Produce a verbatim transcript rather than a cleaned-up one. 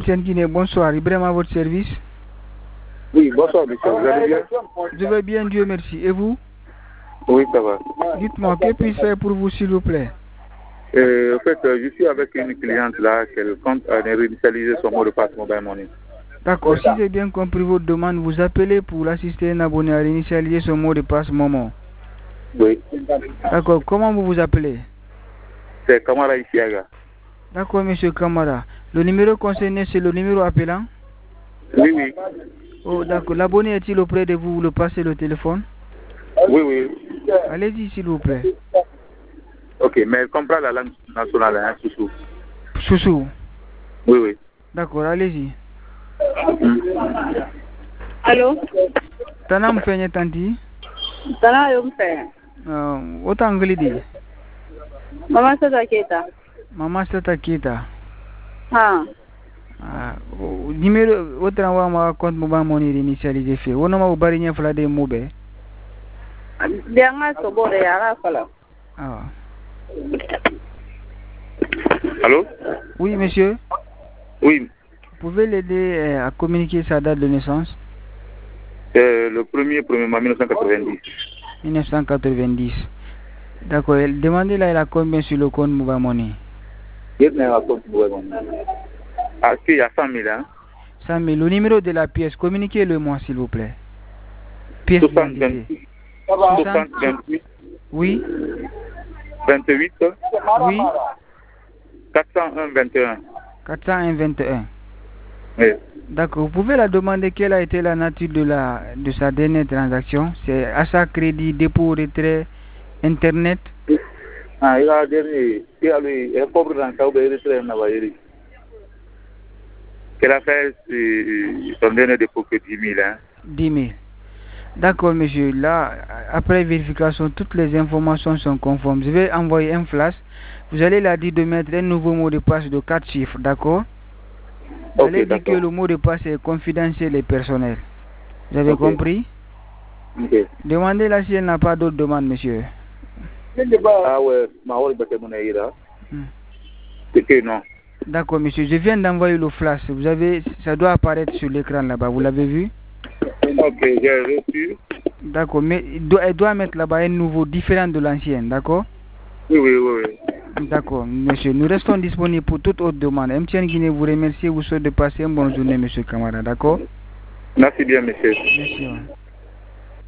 M T N Guinée, bonsoir. Ibrahim à votre service. Oui, bonsoir, monsieur. Vous allez bien? Je vais bien, Dieu merci. Et vous? Oui, ça va. Dites-moi, que puis-je faire pour vous, s'il vous plaît? Euh, en fait, euh, je suis avec une cliente là, qu'elle compte euh, réinitialiser son mot de passe mobile money. D'accord, si j'ai bien compris votre demande, vous appelez pour l'assister un abonné à réinitialiser son mot de passe Momo. Oui. D'accord, comment vous vous appelez? C'est Kamara Isiaga. D'accord, monsieur Kamara. Le numéro concerné, c'est le numéro appelant? Oui, oui. Oh, d'accord. L'abonné est-il auprès de vous? Vous le passez le téléphone? Oui, oui. Allez-y, s'il vous plaît. Ok, mais elle comprend la langue nationale, hein, Soussou. Soussou? Oui, oui. D'accord, allez-y. Mm. Allô? Tana mfenye tanti? Tana yo mfenye. Uh, Ota anglidi? Mama Sata Keita. Mama Sata Keita. Ha. Ah, uh, numéro otra wa ma compte mobile money initialisé fait. Wona ma bari nya fala de mobe. Dia nga sobo de yara fala. Ah. Allô? Oui, monsieur. Oui. Vous pouvez l'aider euh, à communiquer sa date de naissance? C'est le premier premier mille neuf cent quatre-vingt-dix. mille neuf cent quatre-vingt-dix. D'accord. Demandez là, elle a combien sur le compte mobile money? Ah, il y a cent mille, hein? cent mille. Le numéro de la pièce, communiquez-le-moi, s'il vous plaît. Pièce d'identité. soixante vingt-huit. Oui. vingt-huit. Oui. quatre cent un vingt et un. quatre cent un vingt et un. Oui. D'accord. Vous pouvez la demander quelle a été la nature de, la, de sa dernière transaction. C'est achat, crédit, dépôt, retrait, internet. Ah, il a dernier. Il a le. Il est pauvre dans le cas où il est retrait en Avaïri. Qu'elle a fait euh, son dernier dépôt que dix mille, hein? dix mille. D'accord, monsieur. Là, après vérification, toutes les informations sont conformes. Je vais envoyer un flash. Vous allez la dire de mettre un nouveau mot de passe de quatre chiffres, d'accord? Vous Ok, allez dire que d'accord. le mot de passe est confidentiel et personnel. Vous avez Ok. compris? Ok. Demandez-la si elle n'a pas d'autres demandes, monsieur. Ah ouais, ma rôle est mon là. Hmm. C'est que non. D'accord, monsieur. Je viens d'envoyer le flash. Vous avez, ça doit apparaître sur l'écran là-bas. Vous l'avez vu? Ok, j'ai reçu. D'accord, mais il doit- elle doit mettre là-bas un nouveau différent de l'ancien, d'accord? Oui, oui, oui, oui. D'accord, monsieur. Nous restons disponibles pour toute autre demande. M T N Guinée vous remercie et vous souhaite de passer une bonne journée, monsieur Kamara, d'accord? Merci bien, monsieur. Merci. Ouais.